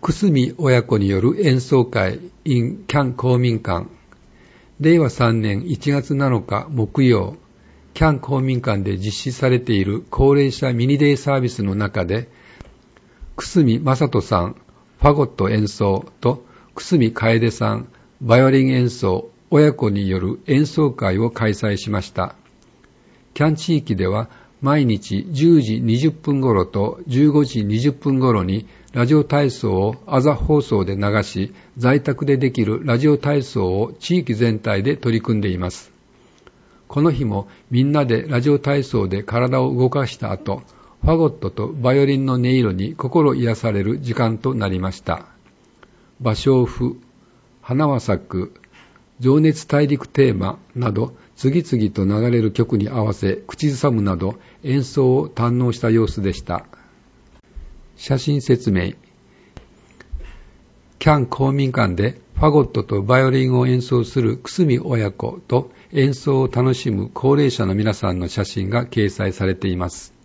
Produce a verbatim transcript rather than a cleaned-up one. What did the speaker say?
久住親子による演奏会 in キャン公民館。れいわさんねんいちがつなのか木曜、キャン公民館で実施されている高齢者ミニデイサービスの中で、久住正人さん、ファゴット演奏と久住楓さん、バイオリン演奏、親子による演奏会を開催しました。キャン地域では毎日じゅうじにじゅっぷん頃とじゅうごじにじゅっぷん頃にラジオ体操を朝放送で流し、在宅でできるラジオ体操を地域全体で取り組んでいます。この日もみんなでラジオ体操で体を動かした後、ファゴットとバイオリンの音色に心癒される時間となりました。芭蕉布、花は咲く、情熱大陸テーマなど次々と流れる曲に合わせ口ずさむなど演奏を堪能した様子でした。写真説明。キャン公民館でファゴットとバイオリンを演奏する久住親子と演奏を楽しむ高齢者の皆さんの写真が掲載されています。